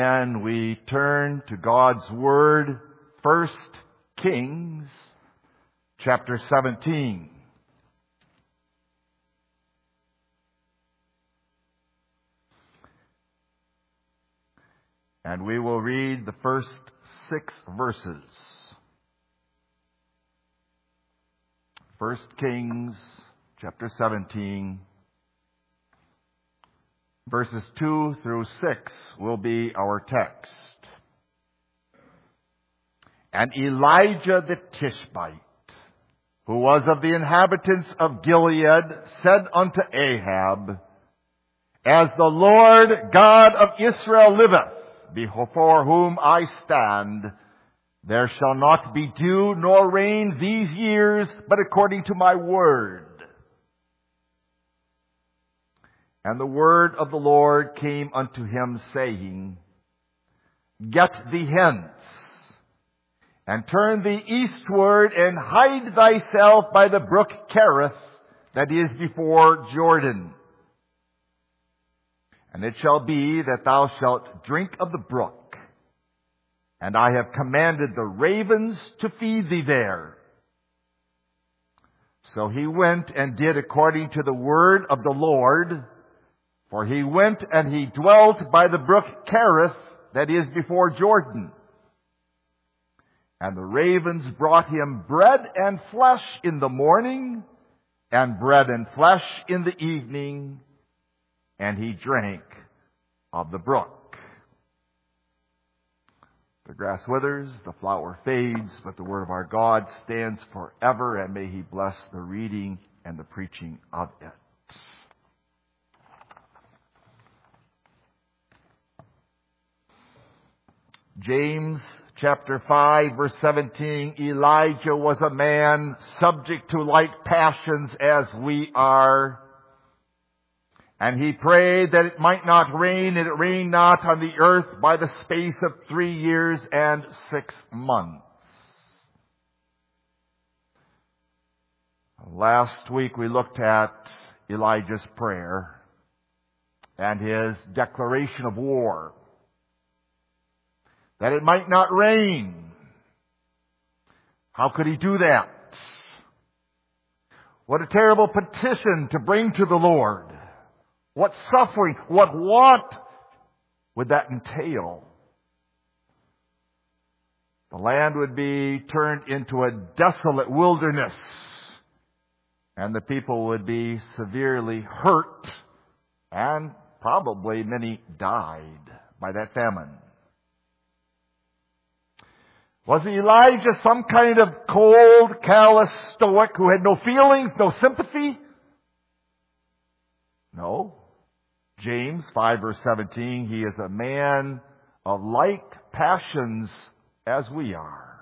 And we turn to God's Word, 1 Kings, chapter 17. And we will read the first 6 verses. 1 Kings, chapter 17. Verses 2 through 6 will be our text. And Elijah the Tishbite, who was of the inhabitants of Gilead, said unto Ahab, As the Lord God of Israel liveth, before whom I stand, there shall not be dew nor rain these years, but according to my word. And the word of the Lord came unto him, saying, Get thee hence, and turn thee eastward, and hide thyself by the brook Cherith, that is before Jordan. And it shall be that thou shalt drink of the brook, and I have commanded the ravens to feed thee there. So he went and did according to the word of the Lord. For he went and he dwelt by the brook Cherith, that is before Jordan. And the ravens brought him bread and flesh in the morning, and bread and flesh in the evening, and he drank of the brook. The grass withers, the flower fades, but the word of our God stands forever, and may he bless the reading and the preaching of it. James chapter 5 verse 17, Elijah was a man subject to like passions as we are. And he prayed that it might not rain, and it rained not on the earth by the space of 3 years and 6 months. Last week we looked at Elijah's prayer and his declaration of war, that it might not rain. How could he do that? What a terrible petition to bring to the Lord. What suffering, what want would that entail? The land would be turned into a desolate wilderness, and the people would be severely hurt, and probably many died by that famine. Was Elijah some kind of cold, callous stoic who had no feelings, no sympathy? No. James 5 verse 17, he is a man of like passions as we are.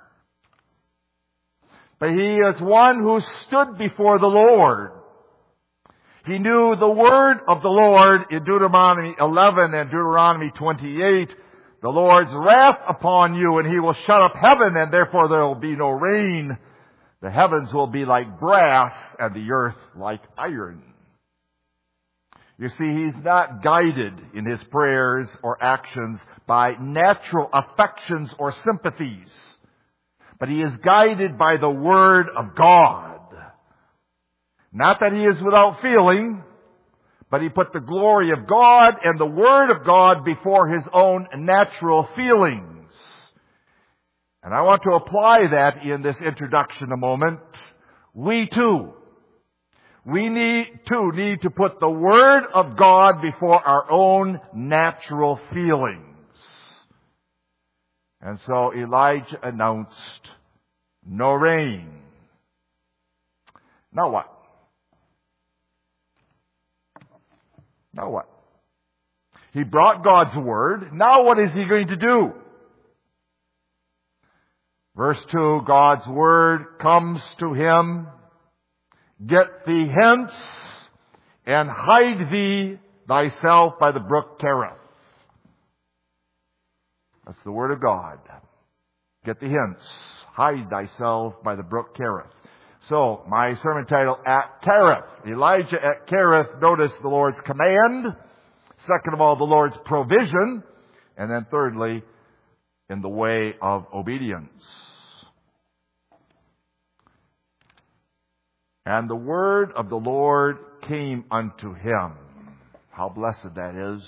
But he is one who stood before the Lord. He knew the word of the Lord in Deuteronomy 11 and Deuteronomy 28. The Lord's wrath upon you, and he will shut up heaven, and therefore there will be no rain. The heavens will be like brass, and the earth like iron. You see, he's not guided in his prayers or actions by natural affections or sympathies, but he is guided by the Word of God. Not that he is without feeling, but he put the glory of God and the Word of God before his own natural feelings. And I want to apply that in this introduction a moment. We need to put the Word of God before our own natural feelings. And so Elijah announced, no rain. Now what? Now what? He brought God's Word. Now what is he going to do? Verse 2, God's Word comes to him. Get thee hence, and hide thee thyself by the brook Cherith. That's the Word of God. Get thee hence, hide thyself by the brook Cherith. So, my sermon title, At Cherith. Elijah at Cherith. Notice the Lord's command. Second of all, the Lord's provision. And then thirdly, in the way of obedience. And the word of the Lord came unto him. How blessed that is.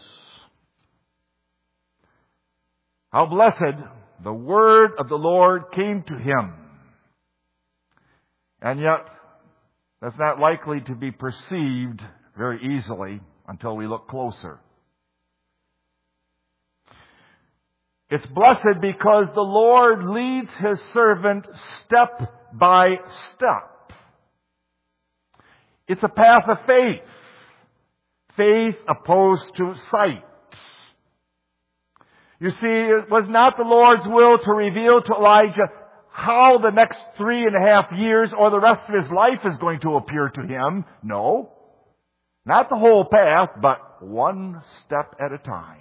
How blessed the word of the Lord came to him. And yet, that's not likely to be perceived very easily until we look closer. It's blessed because the Lord leads His servant step by step. It's a path of faith. Faith opposed to sight. You see, it was not the Lord's will to reveal to Elijah how the next 3.5 years or the rest of his life is going to appear to him. No. Not the whole path, but one step at a time.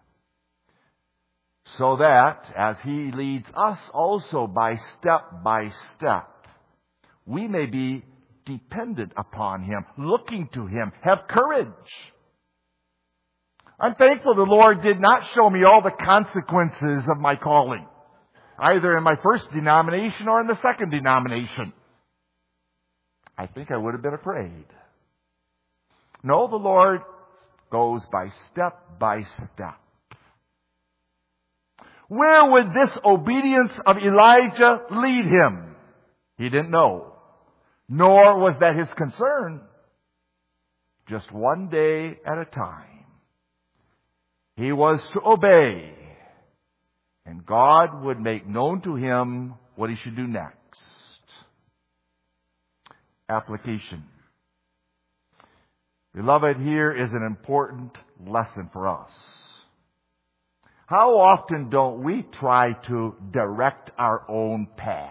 So that, as He leads us also by step, we may be dependent upon Him, looking to Him, have courage. I'm thankful the Lord did not show me all the consequences of my calling, either in my first denomination or in the second denomination. I think I would have been afraid. No, the Lord goes by step. Where would this obedience of Elijah lead him? He didn't know. Nor was that his concern. Just one day at a time. He was to obey. And God would make known to him what he should do next. Application. Beloved, here is an important lesson for us. How often don't we try to direct our own path?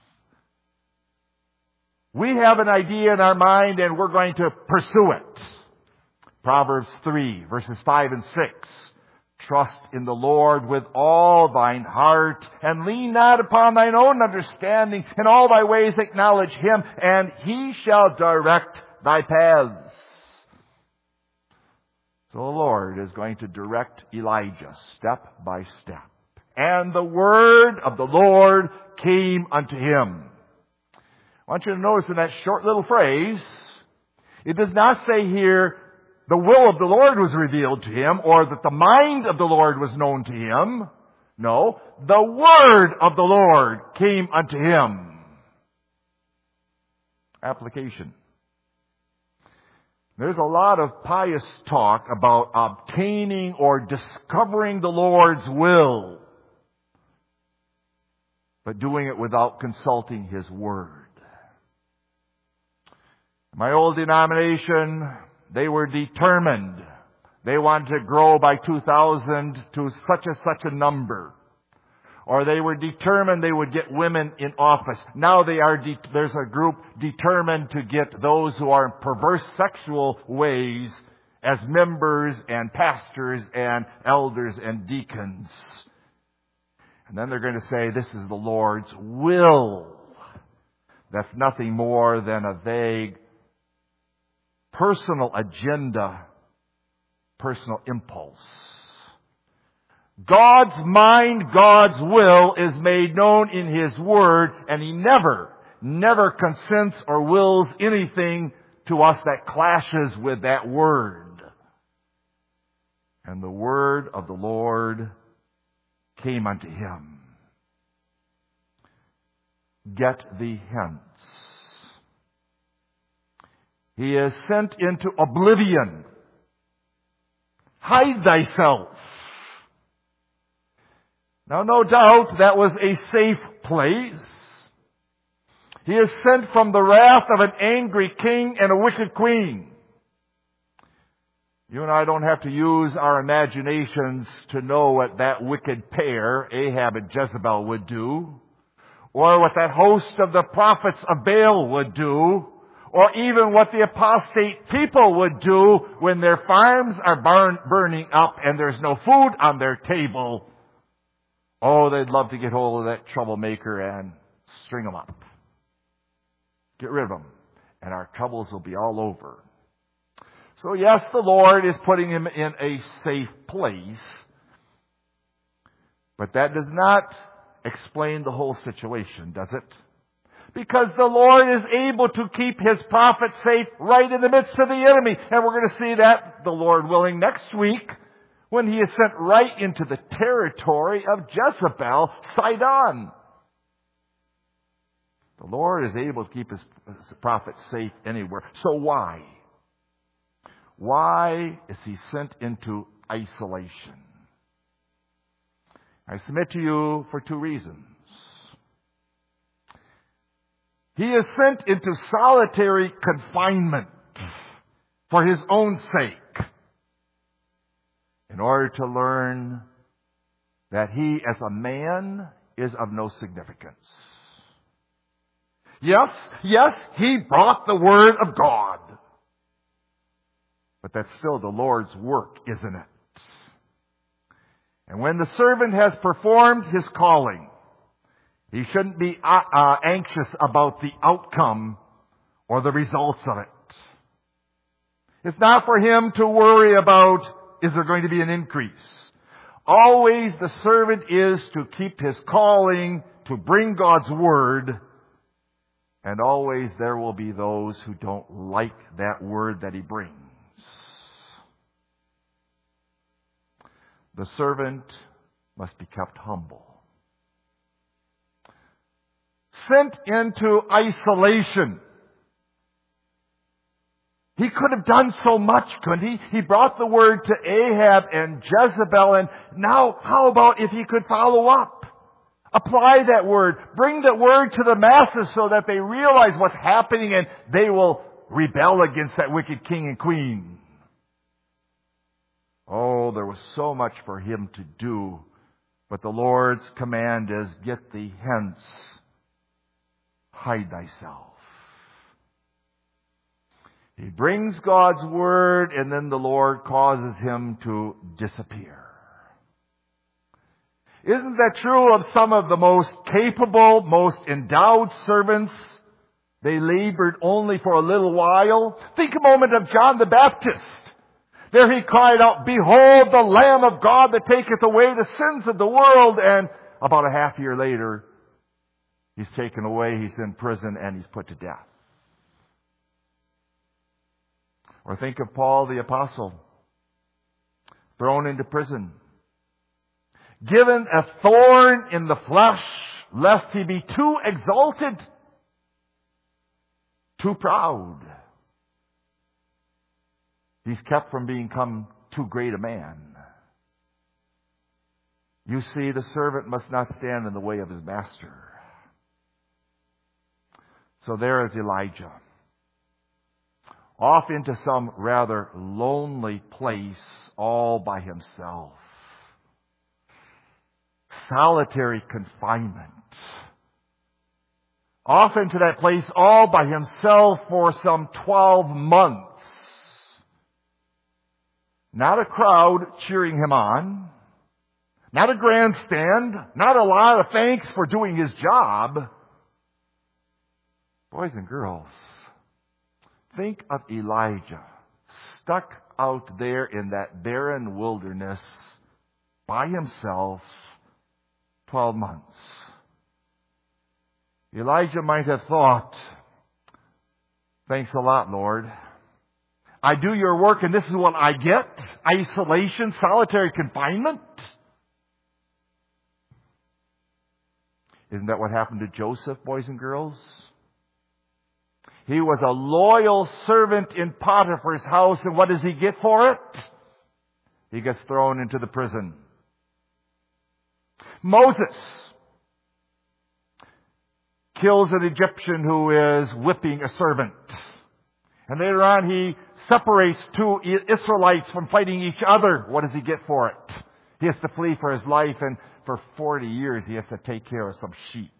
We have an idea in our mind and we're going to pursue it. Proverbs 3, verses 5 and 6. Trust in the Lord with all thine heart, and lean not upon thine own understanding. In all thy ways acknowledge Him, and He shall direct thy paths. So the Lord is going to direct Elijah step by step. And the word of the Lord came unto him. I want you to notice in that short little phrase, it does not say here the will of the Lord was revealed to him or that the mind of the Lord was known to him. No, the word of the Lord came unto him. Application. There's a lot of pious talk about obtaining or discovering the Lord's will, but doing it without consulting His Word. My old denomination, they were determined. They wanted to grow by 2000 to such a number. Or they were determined they would get women in office. Now there's a group determined to get those who are in perverse sexual ways as members and pastors and elders and deacons. And then they're going to say this is the Lord's will. That's nothing more than a vague personal agenda, personal impulse. God's mind, God's will is made known in His Word, and He never consents or wills anything to us that clashes with that Word. And the word of the Lord came unto him. Get thee hence. He is sent into oblivion. Hide thyself. Now, no doubt that was a safe place. He is sent from the wrath of an angry king and a wicked queen. You and I don't have to use our imaginations to know what that wicked pair, Ahab and Jezebel, would do, or what that host of the prophets of Baal would do, or even what the apostate people would do when their farms are burning up and there's no food on their table. Oh, they'd love to get hold of that troublemaker and string him up. Get rid of him, and our troubles will be all over. So yes, the Lord is putting him in a safe place. But that does not explain the whole situation, does it? Because the Lord is able to keep His prophets safe right in the midst of the enemy. And we're going to see that, the Lord willing, next week when He is sent right into the territory of Jezebel, Sidon. The Lord is able to keep His prophets safe anywhere. So why? Why is He sent into isolation? I submit to you for two reasons. He is sent into solitary confinement for His own sake, in order to learn that He as a man is of no significance. Yes, He brought the Word of God. But that's still the Lord's work, isn't it? And when the servant has performed his calling, he shouldn't be anxious about the outcome or the results of it. It's not for him to worry about, is there going to be an increase? Always the servant is to keep his calling, to bring God's Word, and always there will be those who don't like that Word that he brings. The servant must be kept humble. Sent into isolation. He could have done so much, couldn't he? He brought the Word to Ahab and Jezebel, and now how about if he could follow up? Apply that Word. Bring that Word to the masses so that they realize what's happening and they will rebel against that wicked king and queen. Oh, there was so much for him to do. But the Lord's command is, get thee hence. Hide thyself. He brings God's Word, and then the Lord causes him to disappear. Isn't that true of some of the most capable, most endowed servants? They labored only for a little while. Think a moment of John the Baptist. There he cried out, behold the Lamb of God that taketh away the sins of the world. And about a half year later, he's taken away, he's in prison, and he's put to death. Or think of Paul the Apostle, thrown into prison, given a thorn in the flesh, lest he be too exalted, too proud. He's kept from becoming too great a man. You see, the servant must not stand in the way of his master. So there is Elijah, off into some rather lonely place all by himself. Solitary confinement. Off into that place all by himself for some 12 months. Not a crowd cheering him on. Not a grandstand. Not a lot of thanks for doing his job. Boys and girls, think of Elijah stuck out there in that barren wilderness by himself 12 months. Elijah might have thought, thanks a lot, Lord. I do your work and this is what I get. Isolation, solitary confinement. Isn't that what happened to Joseph, boys and girls? He was a loyal servant in Potiphar's house, and what does he get for it? He gets thrown into the prison. Moses kills an Egyptian who is whipping a servant. And later on he separates two Israelites from fighting each other. What does he get for it? He has to flee for his life, and for 40 years he has to take care of some sheep.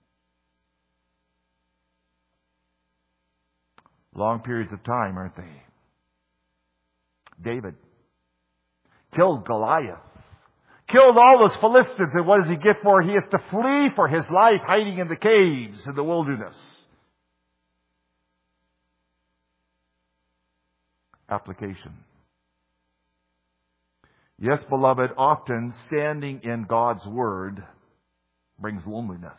Long periods of time, aren't they? David killed Goliath. Killed all those Philistines, and what does he get for it? He has to flee for his life, hiding in the caves in the wilderness. Application. Yes, beloved, often standing in God's Word brings loneliness.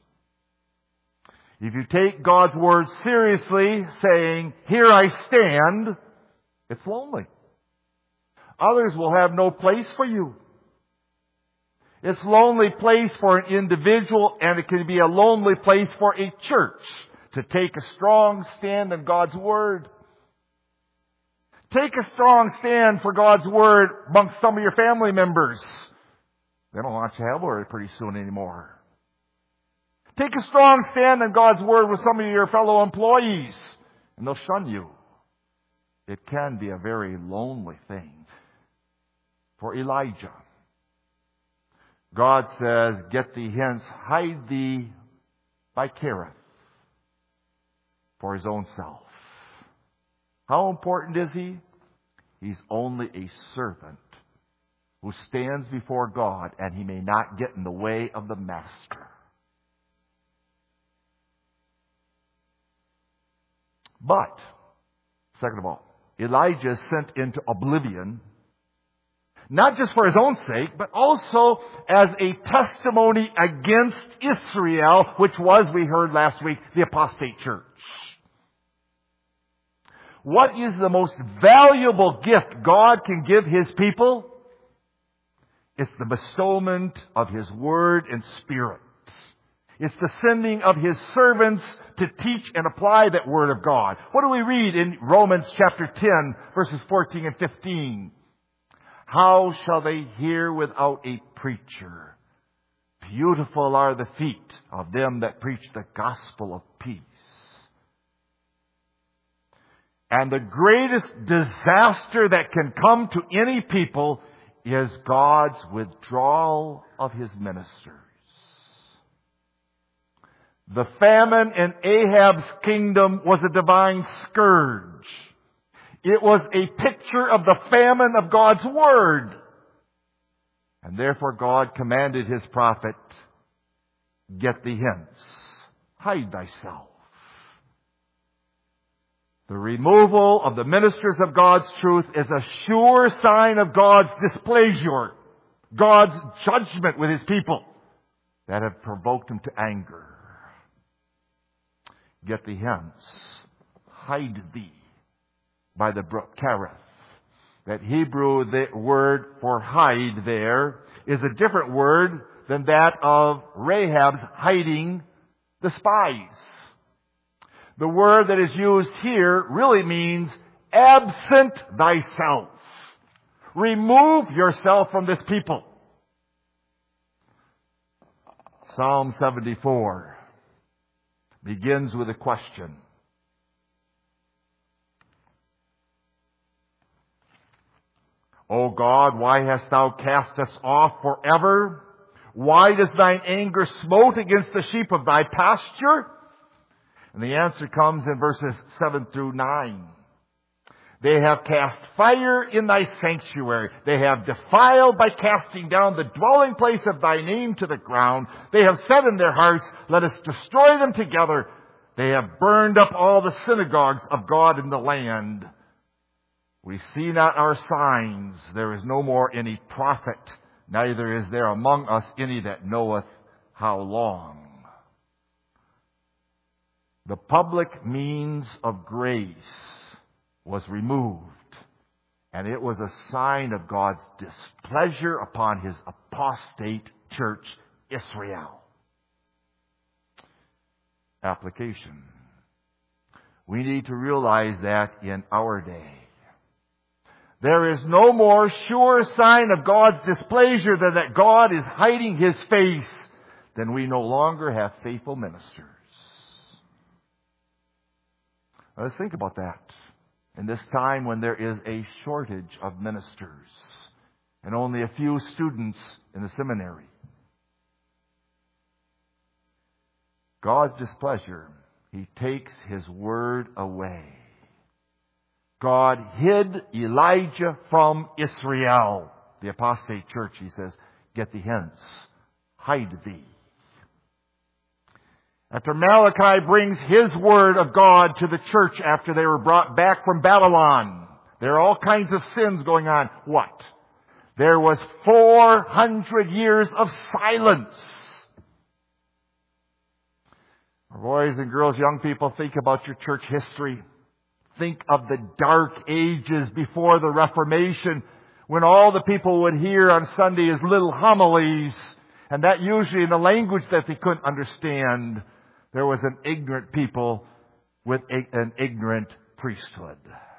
If you take God's Word seriously, saying, "Here I stand," it's lonely. Others will have no place for you. It's a lonely place for an individual, and it can be a lonely place for a church to take a strong stand in God's Word. Take a strong stand for God's Word amongst some of your family members. They don't want you to have Word pretty soon anymore. Take a strong stand in God's Word with some of your fellow employees, and they'll shun you. It can be a very lonely thing. For Elijah, God says, "Get thee hence, hide thee by Kerith," for his own self. How important is he? He's only a servant who stands before God, and he may not get in the way of the master. But, second of all, Elijah is sent into oblivion, not just for his own sake, but also as a testimony against Israel, which was, we heard last week, the apostate church. What is the most valuable gift God can give His people? It's the bestowment of His Word and Spirit. It's the sending of His servants to teach and apply that Word of God. What do we read in Romans chapter 10, verses 14 and 15? "How shall they hear without a preacher? Beautiful are the feet of them that preach the gospel of peace." And the greatest disaster that can come to any people is God's withdrawal of His ministers. The famine in Ahab's kingdom was a divine scourge. It was a picture of the famine of God's Word. And therefore God commanded His prophet, "Get thee hence, hide thyself." The removal of the ministers of God's truth is a sure sign of God's displeasure, God's judgment with His people that have provoked Him to anger. "Get thee hence, hide thee by the brook Kerith." That Hebrew word for hide there is a different word than that of Rahab's hiding the spies. The word that is used here really means absent thyself. Remove yourself from this people. Psalm 74 begins with a question. "O God, why hast thou cast us off forever? Why does thine anger smote against the sheep of thy pasture?" And the answer comes in verses 7 through 9. "They have cast fire in thy sanctuary. They have defiled by casting down the dwelling place of thy name to the ground. They have said in their hearts, let us destroy them together. They have burned up all the synagogues of God in the land. We see not our signs. There is no more any prophet, neither is there among us any that knoweth how long." The public means of grace was removed, and it was a sign of God's displeasure upon His apostate church, Israel. Application. We need to realize that in our day. There is no more sure sign of God's displeasure than that God is hiding His face, then we no longer have faithful ministers. Let's think about that. In this time when there is a shortage of ministers and only a few students in the seminary. God's displeasure, He takes His Word away. God hid Elijah from Israel. The apostate church, He says, "Get thee hence, hide thee." After Malachi brings his Word of God to the church after they were brought back from Babylon, there are all kinds of sins going on. What? there was 400 years of silence. Boys and girls, young people, think about your church history. Think of the dark ages before the Reformation, when all the people would hear on Sunday is little homilies, and that usually in a language that they couldn't understand. There was an ignorant people with an ignorant priesthood.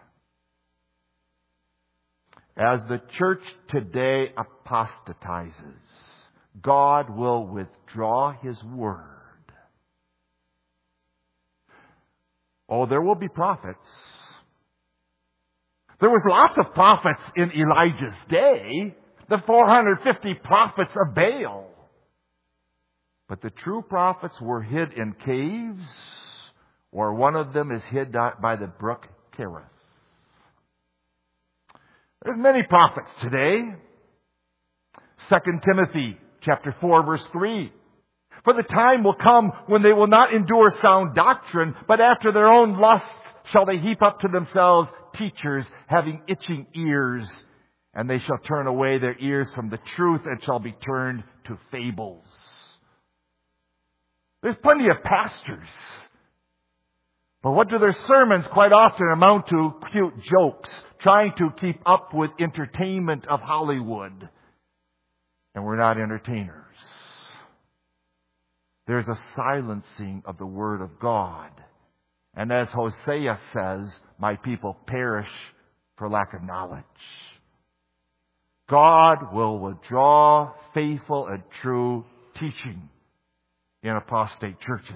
As the church today apostatizes, God will withdraw His word. Oh, there will be prophets. There was lots of prophets in Elijah's day, the 450 prophets of Baal. But the true prophets were hid in caves, or one of them is hid by the brook Kerith. There's many prophets today. 2 Timothy chapter 4, verse 3. For the time will come when they will not endure sound doctrine, but after their own lust shall they heap up to themselves teachers having itching ears, and they shall turn away their ears from the truth and shall be turned to fables. There's plenty of pastors. But what do their sermons quite often amount to? Cute jokes, trying to keep up with entertainment of Hollywood. And we're not entertainers. There's a silencing of the Word of God. And as Hosea says, my people perish for lack of knowledge. God will withdraw faithful and true teaching in apostate churches.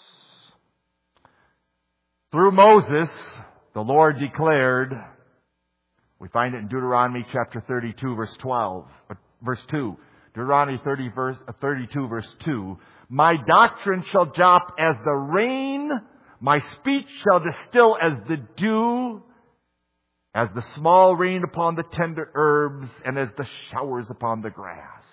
Through Moses, the Lord declared, we find it in Deuteronomy chapter 32, verse 2. Deuteronomy 32, verse 2. My doctrine shall drop as the rain, my speech shall distill as the dew, as the small rain upon the tender herbs, and as the showers upon the grass.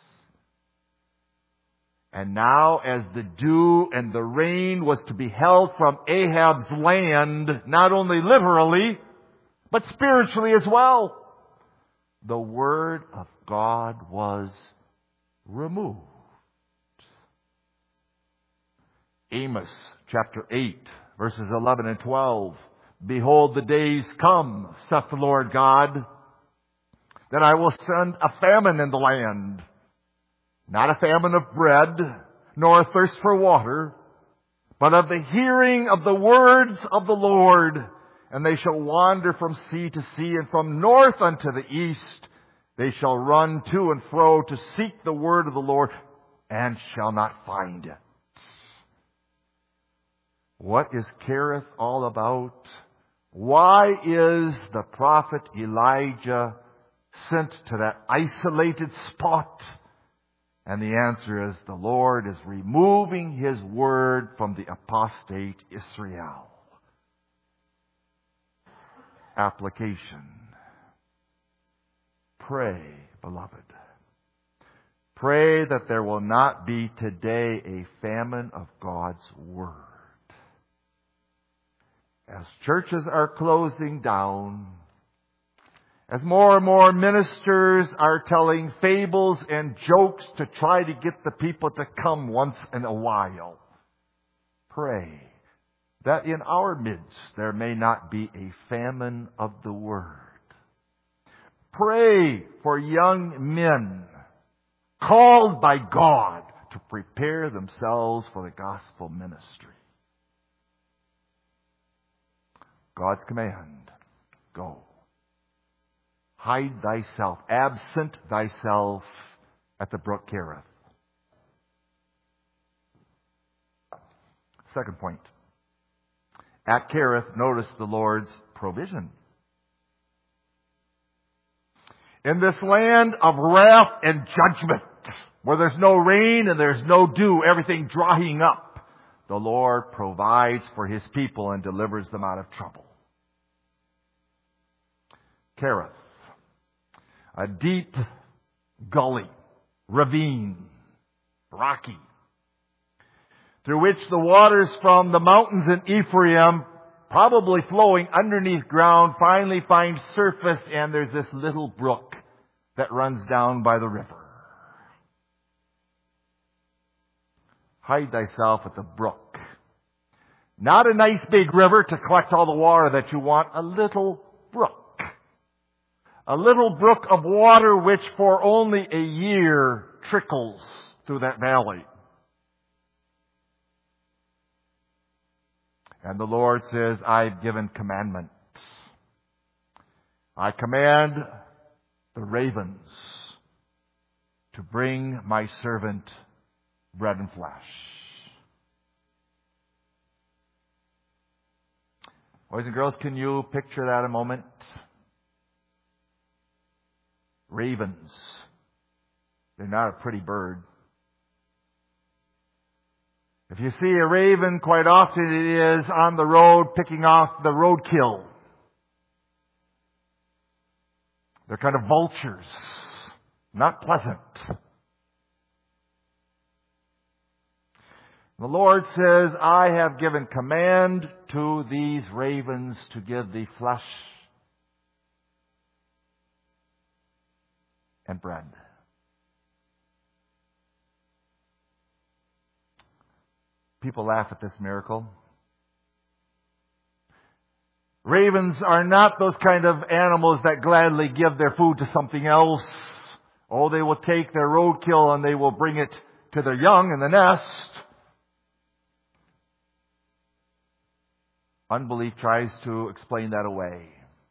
And now as the dew and the rain was to be held from Ahab's land, not only literally, but spiritually as well, the Word of God was removed. Amos chapter 8, verses 11 and 12. Behold, the days come, saith the Lord God, that I will send a famine in the land. Not a famine of bread, nor a thirst for water, but of the hearing of the words of the Lord. And they shall wander from sea to sea, and from north unto the east. They shall run to and fro to seek the word of the Lord, and shall not find it. What is Kerith all about? Why is the prophet Elijah sent to that isolated spot? And the answer is the Lord is removing His word from the apostate Israel. Application. Pray, beloved. Pray that there will not be today a famine of God's Word. As churches are closing down, as more and more ministers are telling fables and jokes to try to get the people to come once in a while, pray that in our midst there may not be a famine of the Word. Pray for young men called by God to prepare themselves for the gospel ministry. God's command, go. Hide thyself, absent thyself at the brook Kerith. Second point. At Kerith, notice the Lord's provision. In this land of wrath and judgment, where there's no rain and there's no dew, everything drying up, the Lord provides for His people and delivers them out of trouble. Kerith, a deep gully, ravine, rocky, through which the waters from the mountains in Ephraim, probably flowing underneath ground, finally find surface, and there's this little brook that runs down by the river. Hide thyself at the brook. Not a nice big river to collect all the water that you want. A little brook. A little brook of water which for only a year trickles through that valley. And the Lord says, I've given commandments. I command the ravens to bring my servant bread and flesh. Boys and girls, can you picture that a moment? Ravens. They're not a pretty bird. If you see a raven, quite often it is on the road picking off the roadkill. They're kind of vultures. Not pleasant. The Lord says, I have given command to these ravens to give thee flesh and bread. People laugh at this miracle. Ravens are not those kind of animals that gladly give their food to something else. Oh, they will take their roadkill and they will bring it to their young in the nest. Unbelief tries to explain that away.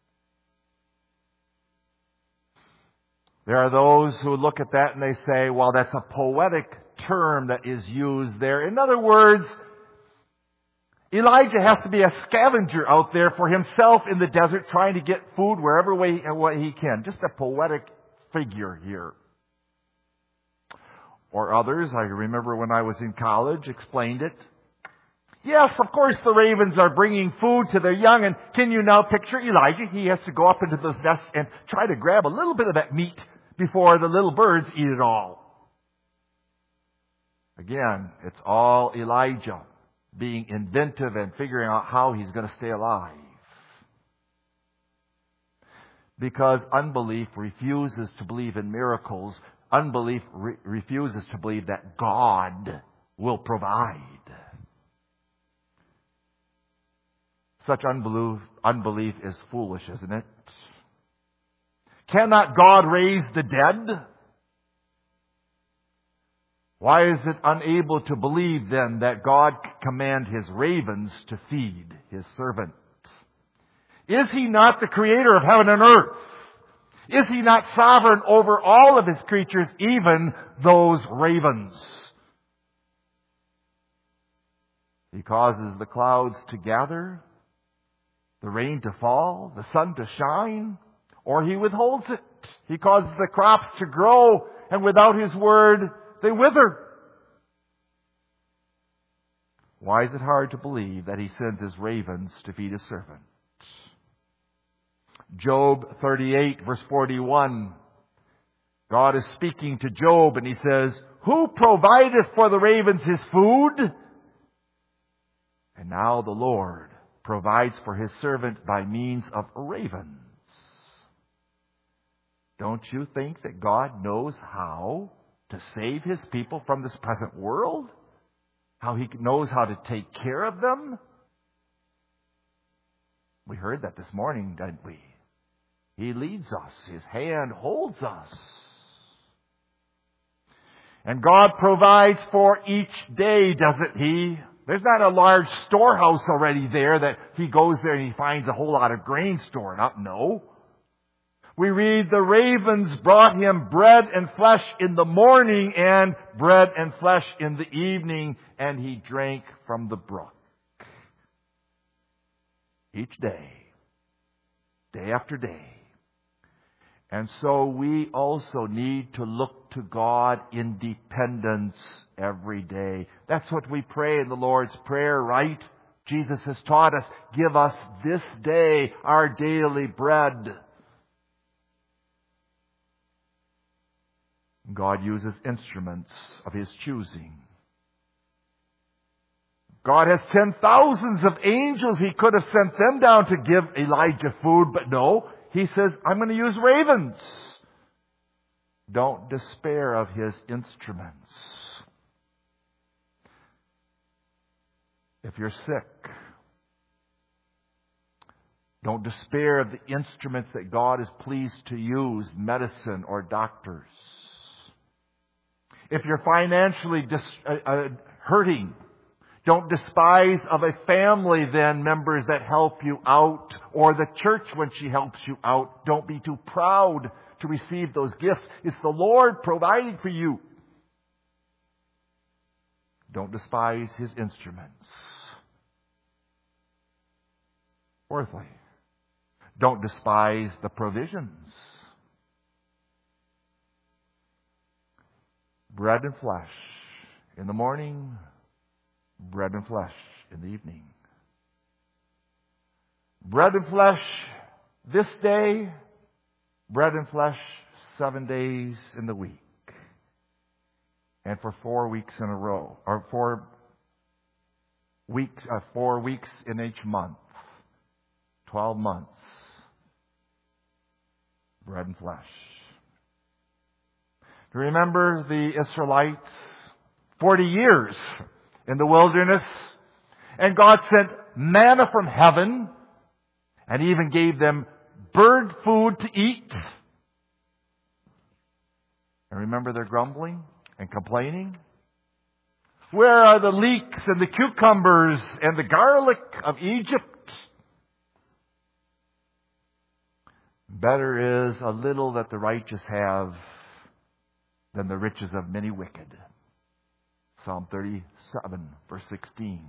There are those who look at that and they say, well, that's a poetic term that is used there. In other words, Elijah has to be a scavenger out there for himself in the desert trying to get food wherever way he can. Just a poetic figure here. Or others, I remember when I was in college, explained it. Yes, of course the ravens are bringing food to their young, and can you now picture Elijah? He has to go up into those nests and try to grab a little bit of that meat before the little birds eat it all. Again, it's all Elijah being inventive and figuring out how he's going to stay alive. Because unbelief refuses to believe in miracles. Unbelief refuses to believe that God will provide. Such unbelief is foolish, isn't it? Cannot God raise the dead? Why is it unable to believe then that God command His ravens to feed His servants? Is He not the creator of heaven and earth? Is He not sovereign over all of His creatures, even those ravens? He causes the clouds to gather, the rain to fall, the sun to shine, or He withholds it. He causes the crops to grow, and without His word, they wither. Why is it hard to believe that He sends His ravens to feed His servant? Job 38 verse 41. God is speaking to Job and He says, who provideth for the ravens his food? And now the Lord provides for His servant by means of ravens. Don't you think that God knows how to save His people from this present world? How He knows how to take care of them? We heard that this morning, didn't we? He leads us. His hand holds us. And God provides for each day, doesn't He? There's not a large storehouse already there that He goes there and He finds a whole lot of grain stored up. No. We read the ravens brought Him bread and flesh in the morning and bread and flesh in the evening, and He drank from the brook. Each day, day after day. And so we also need to look to God in dependence every day. That's what we pray in the Lord's Prayer, right? Jesus has taught us, give us this day our daily bread. God uses instruments of His choosing. God has sent thousands of angels. He could have sent them down to give Elijah food, but no. He says, I'm going to use ravens. Don't despair of His instruments. If you're sick, don't despair of the instruments that God is pleased to use, medicine or doctors. If you're financially hurting, don't despise of a family then members that help you out, or the church when she helps you out. Don't be too proud to receive those gifts. It's the Lord providing for you. Don't despise His instruments. Fourthly, don't despise the provisions. Bread and flesh in the morning, bread and flesh in the evening. Bread and flesh this day, bread and flesh 7 days in the week. And for 4 weeks in a row, or 4 weeks in each month. 12 months. Bread and flesh. Do you remember the Israelites? 40 years in the wilderness. And God sent manna from heaven. And He even gave them bird food to eat. And remember their grumbling and complaining? Where are the leeks and the cucumbers and the garlic of Egypt? Better is a little that the righteous have than the riches of many wicked. Psalm 37, verse 16.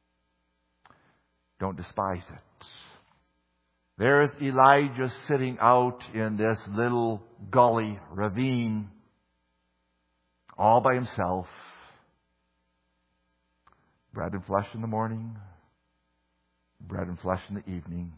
Don't despise it. There is Elijah sitting out in this little gully, ravine, all by himself. Bread and flesh in the morning, bread and flesh in the evening.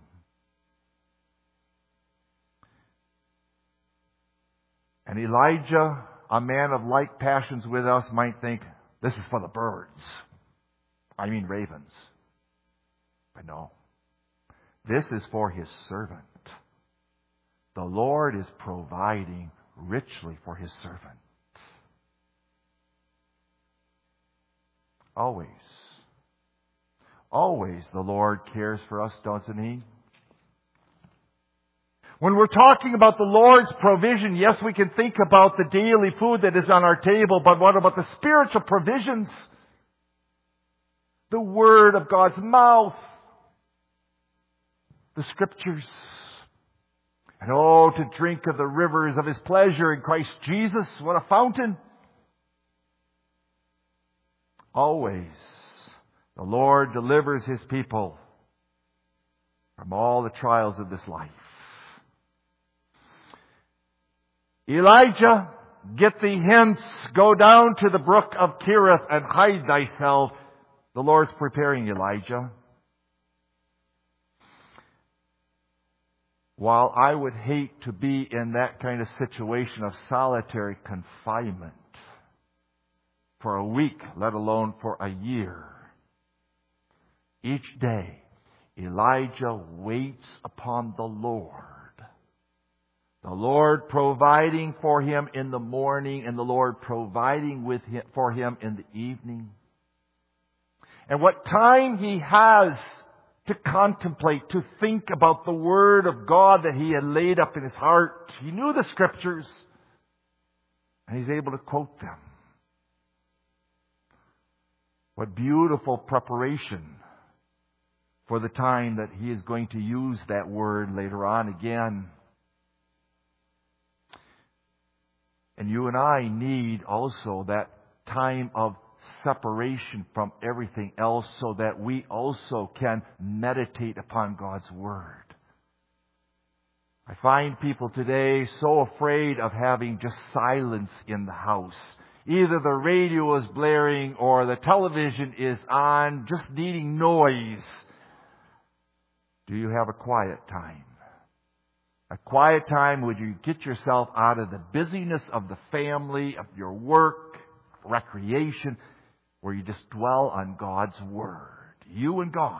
And Elijah, a man of like passions with us, might think, this is for the birds. I mean ravens. But no. This is for His servant. The Lord is providing richly for His servant. Always. Always the Lord cares for us, doesn't He? When we're talking about the Lord's provision, yes, we can think about the daily food that is on our table, but what about the spiritual provisions? The Word of God's mouth, the Scriptures, and oh, to drink of the rivers of His pleasure in Christ Jesus. What a fountain! Always, the Lord delivers His people from all the trials of this life. Elijah, get thee hence, go down to the brook of Cherith and hide thyself. The Lord's preparing Elijah. While I would hate to be in that kind of situation of solitary confinement for a week, let alone for a year, each day Elijah waits upon the Lord. The Lord providing for him in the morning and the Lord providing for him in the evening. And what time he has to contemplate, to think about the Word of God that he had laid up in his heart. He knew the Scriptures and he's able to quote them. What beautiful preparation for the time that he is going to use that Word later on again. And you and I need also that time of separation from everything else so that we also can meditate upon God's Word. I find people today so afraid of having just silence in the house. Either the radio is blaring or the television is on, just needing noise. Do you have a quiet time? A quiet time where you get yourself out of the busyness of the family, of your work, recreation, where you just dwell on God's Word. You and God.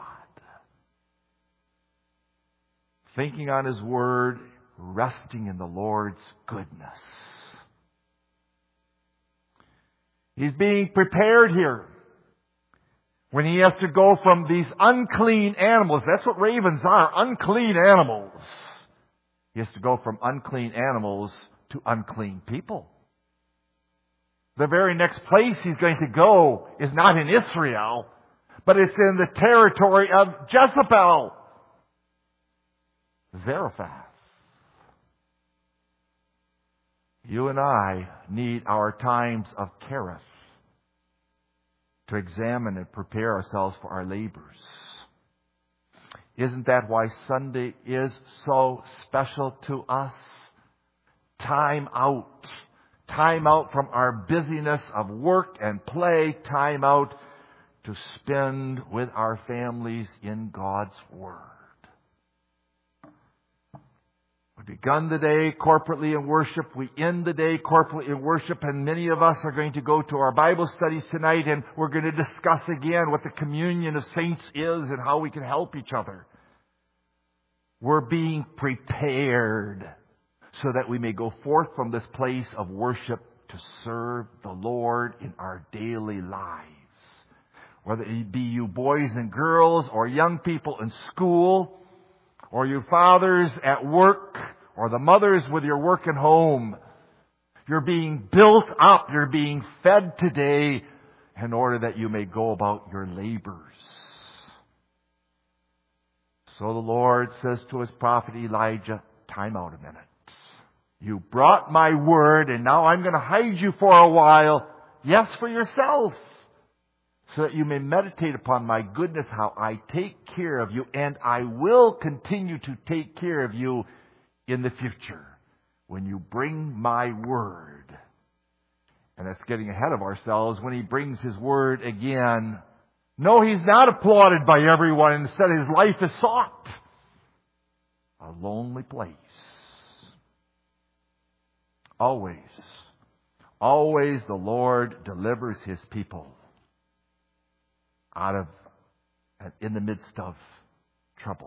Thinking on His Word, resting in the Lord's goodness. He's being prepared here. When he has to go from these unclean animals, that's what ravens are, unclean animals. He has to go from unclean animals to unclean people. The very next place he's going to go is not in Israel, but it's in the territory of Jezebel, Zarephath. You and I need our times of Cherith to examine and prepare ourselves for our labors. Isn't that why Sunday is so special to us? Time out. Time out from our busyness of work and play. Time out to spend with our families in God's Word. We begun the day corporately in worship. We end the day corporately in worship. And many of us are going to go to our Bible studies tonight, and we're going to discuss again what the communion of saints is and how we can help each other. We're being prepared so that we may go forth from this place of worship to serve the Lord in our daily lives. Whether it be you boys and girls, or young people in school, or you fathers at work, or the mothers with your work at home. You're being built up. You're being fed today in order that you may go about your labors. So the Lord says to His prophet Elijah, time out a minute. You brought my word, and now I'm going to hide you for a while. Yes, for yourself. So that you may meditate upon my goodness, how I take care of you, and I will continue to take care of you in the future when you bring my word. And that's getting ahead of ourselves. When He brings His word again, no, He's not applauded by everyone. Instead, His life is sought. A lonely place. Always the Lord delivers His people out of and in the midst of trouble.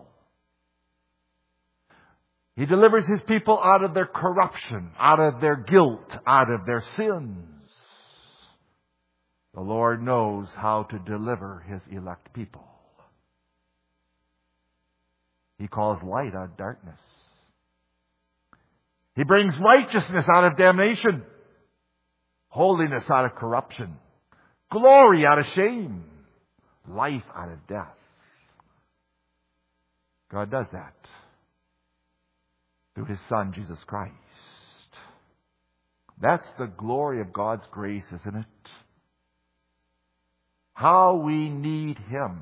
He delivers His people out of their corruption, out of their guilt, out of their sins. The Lord knows how to deliver His elect people. He calls light out of darkness. He brings righteousness out of damnation, holiness out of corruption, glory out of shame, life out of death. God does that through His Son, Jesus Christ. That's the glory of God's grace, isn't it? How we need Him.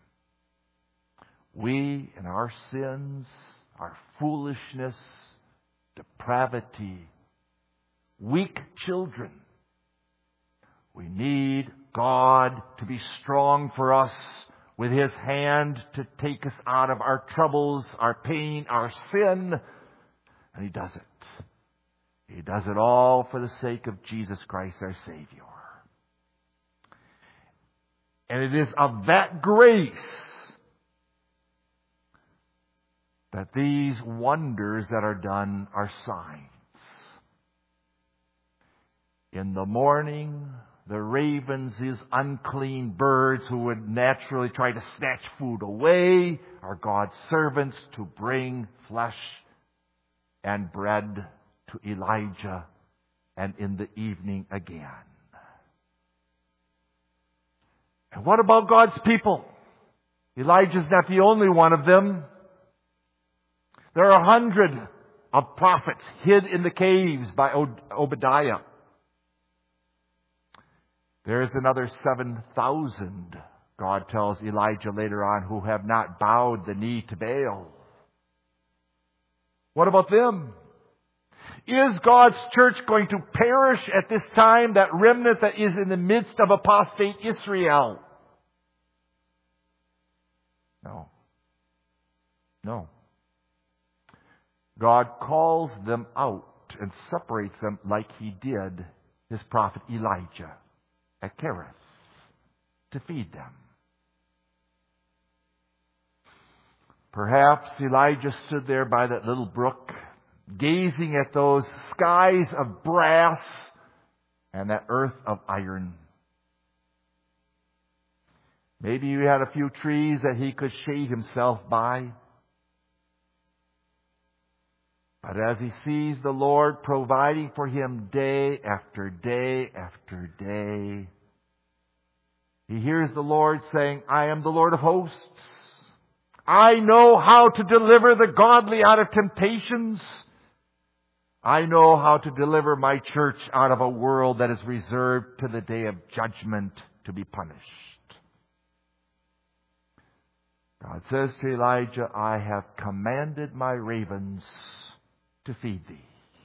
We, in our sins, our foolishness, depravity, weak children, we need God to be strong for us with His hand to take us out of our troubles, our pain, our sin. And He does it. He does it all for the sake of Jesus Christ, our Savior. And it is of that grace that these wonders that are done are signs. In the morning, the ravens, these unclean birds who would naturally try to snatch food away, are God's servants to bring flesh and bread to Elijah, and in the evening again. And what about God's people? Elijah's not the only one of them. There are 100 of prophets hid in the caves by Obadiah. There's another 7,000, God tells Elijah later on, who have not bowed the knee to Baal. What about them? Is God's church going to perish at this time, that remnant that is in the midst of apostate Israel? No. God calls them out and separates them like He did His prophet Elijah at Cherith to feed them. Perhaps Elijah stood there by that little brook, gazing at those skies of brass and that earth of iron. Maybe he had a few trees that he could shade himself by. But as he sees the Lord providing for him day after day after day, he hears the Lord saying, I am the Lord of hosts. I know how to deliver the godly out of temptations. I know how to deliver my church out of a world that is reserved to the day of judgment to be punished. God says to Elijah, I have commanded my ravens to feed thee.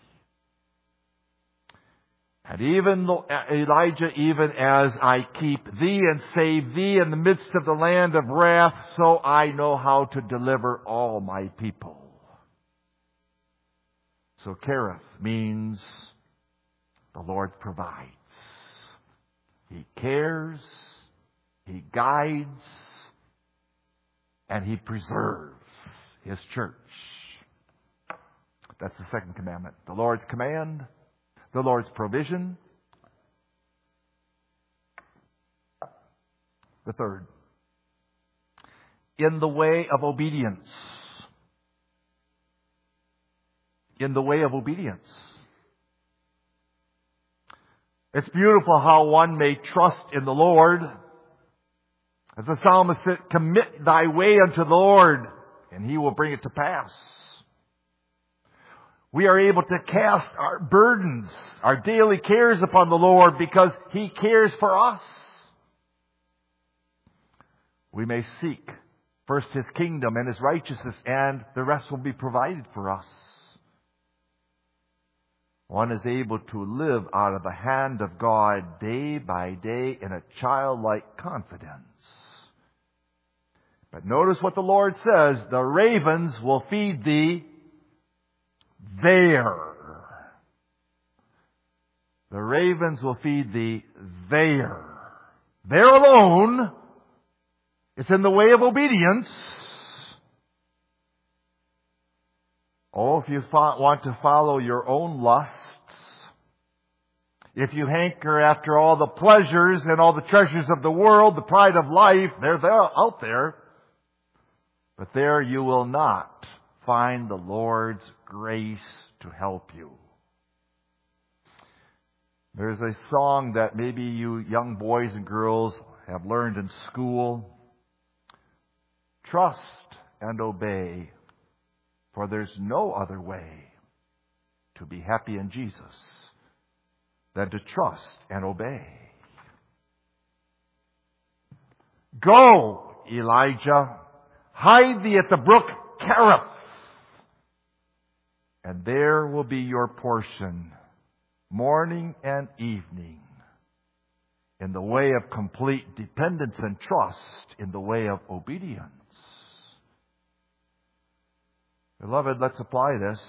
And even though, Elijah, even as I keep thee and save thee in the midst of the land of wrath, so I know how to deliver all my people. So Kerith means the Lord provides. He cares, He guides, and He preserves His church. That's the second commandment. The Lord's command, the Lord's provision. The third, in the way of obedience. In the way of obedience. It's beautiful how one may trust in the Lord. As the psalmist said, commit thy way unto the Lord, and He will bring it to pass. We are able to cast our burdens, our daily cares upon the Lord because He cares for us. We may seek first His kingdom and His righteousness, and the rest will be provided for us. One is able to live out of the hand of God day by day in a childlike confidence. But notice what the Lord says, the ravens will feed thee there. The ravens will feed thee there. There alone. It's in the way of obedience. Oh, if you want to follow your own lusts, if you hanker after all the pleasures and all the treasures of the world, the pride of life, they're out there. But there you will not find the Lord's grace to help you. There's a song that maybe you young boys and girls have learned in school. Trust and obey, for there's no other way to be happy in Jesus than to trust and obey. Go, Elijah, hide thee at the brook Kerith, and there will be your portion, morning and evening, in the way of complete dependence and trust, in the way of obedience. Beloved, let's apply this.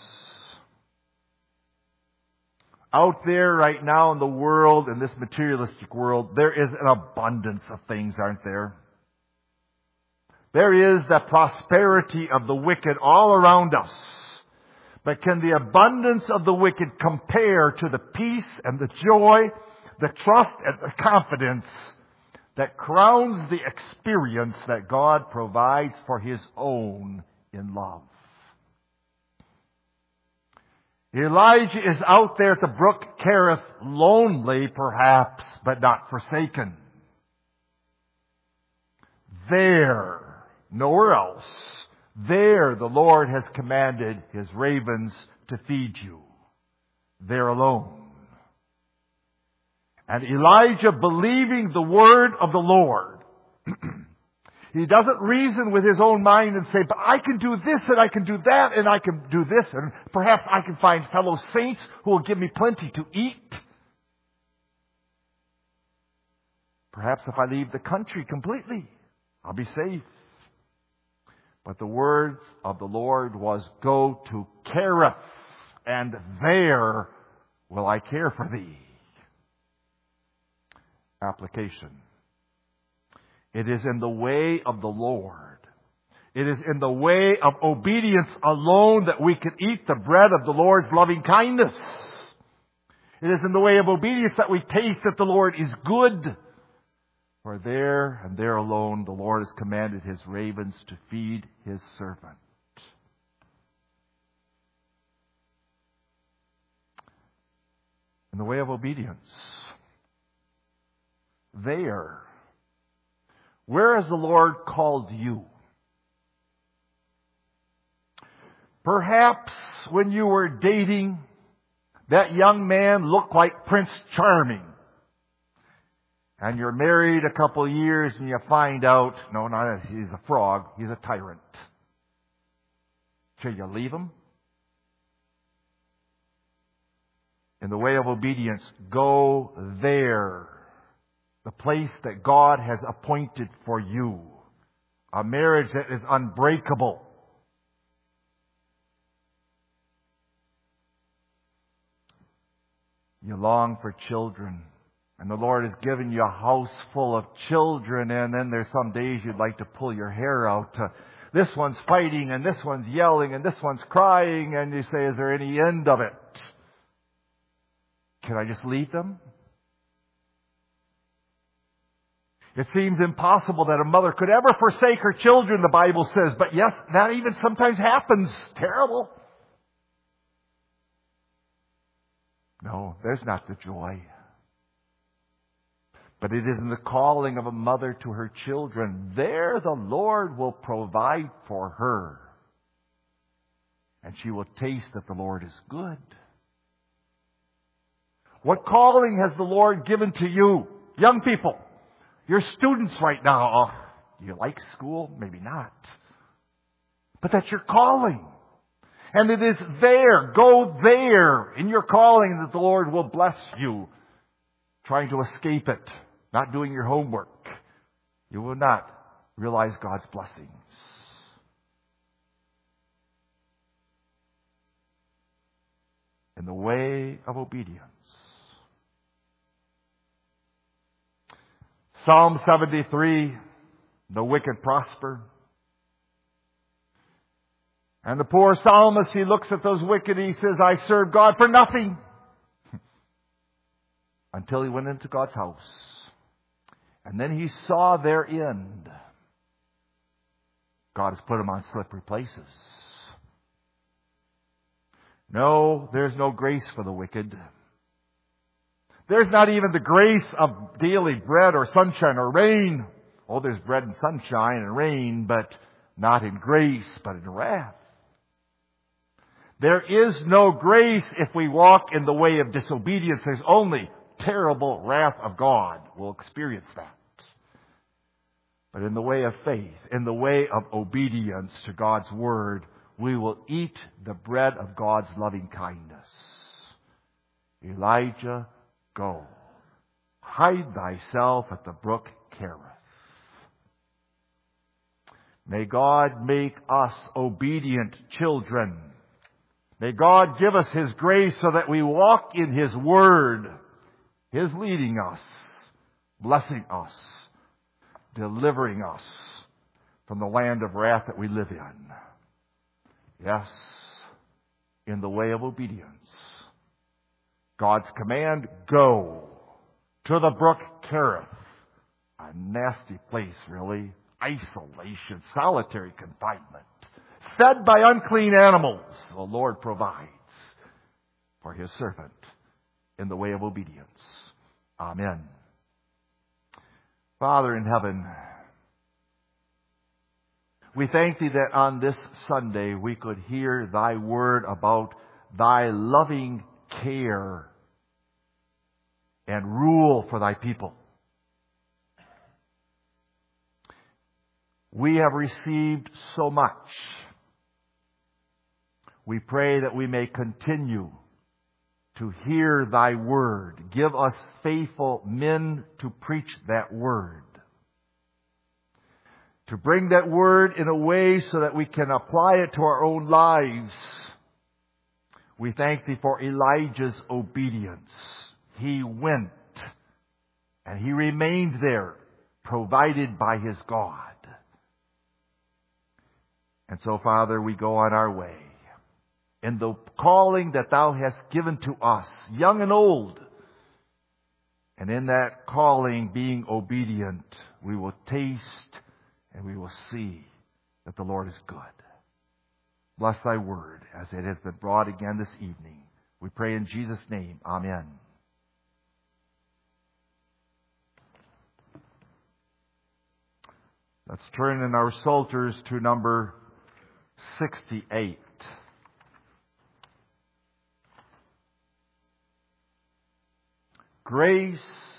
Out there right now in the world, in this materialistic world, there is an abundance of things, aren't there? There is the prosperity of the wicked all around us. But can the abundance of the wicked compare to the peace and the joy, the trust and the confidence that crowns the experience that God provides for His own in love? Elijah is out there at the brook Kerith, lonely perhaps, but not forsaken. There, nowhere else, there the Lord has commanded His ravens to feed you. There alone. And Elijah, believing the word of the Lord, he doesn't reason with his own mind and say, but I can do this and I can do that and I can do this and perhaps I can find fellow saints who will give me plenty to eat. Perhaps if I leave the country completely, I'll be safe. But the words of the Lord was, go to Kerith, and there will I care for thee. Application. It is in the way of the Lord. It is in the way of obedience alone that we can eat the bread of the Lord's loving kindness. It is in the way of obedience that we taste that the Lord is good. For there and there alone the Lord has commanded His ravens to feed His servant. In the way of obedience. There. Where has the Lord called you? Perhaps when you were dating, that young man looked like Prince Charming. And you're married a couple of years and you find out, no, not he's a frog, he's a tyrant. Shall you leave him? In the way of obedience, go there. The place that God has appointed for you. A marriage that is unbreakable. You long for children. And the Lord has given you a house full of children. And then there's some days you'd like to pull your hair out. This one's fighting and this one's yelling and this one's crying. And you say, is there any end of it? Can I just leave them? It seems impossible that a mother could ever forsake her children, the Bible says. But yes, that even sometimes happens. Terrible. No, there's not the joy. But it is in the calling of a mother to her children. There the Lord will provide for her. And she will taste that the Lord is good. What calling has the Lord given to you? Young people, you're students right now. Oh, do you like school? Maybe not. But that's your calling. And it is there, go there in your calling that the Lord will bless you. Trying to escape it, not doing your homework, you will not realize God's blessings. In the way of obedience. Psalm 73, the wicked prosper. And the poor psalmist, he looks at those wicked, he says, I serve God for nothing. Until he went into God's house. And then he saw their end. God has put him on slippery places. No, there's no grace for the wicked. There's not even the grace of daily bread or sunshine or rain. Oh, there's bread and sunshine and rain, but not in grace, but in wrath. There is no grace if we walk in the way of disobedience. There's only terrible wrath of God. We'll experience that. But in the way of faith, in the way of obedience to God's Word, we will eat the bread of God's loving kindness. Elijah, go. Hide thyself at the brook Kerith. May God make us obedient children. May God give us His grace so that we walk in His Word. His leading us, blessing us, delivering us from the land of wrath that we live in. Yes, in the way of obedience. God's command, go to the brook Kerith. A nasty place, really. Isolation, solitary confinement. Fed by unclean animals. The Lord provides for His servant in the way of obedience. Amen. Father in heaven, we thank Thee that on this Sunday we could hear Thy word about Thy loving care and rule for Thy people. We have received so much. We pray that we may continue to hear Thy word. Give us faithful men to preach that word. To bring that word in a way so that we can apply it to our own lives. We thank Thee for Elijah's obedience. He went and he remained there, provided by his God. And so, Father, we go on our way. in the calling that Thou hast given to us, young and old. And in that calling, being obedient, we will taste and we will see that the Lord is good. Bless Thy word as it has been brought again this evening. We pray in Jesus' name. Amen. Let's turn in our Psalters to number 68. Grace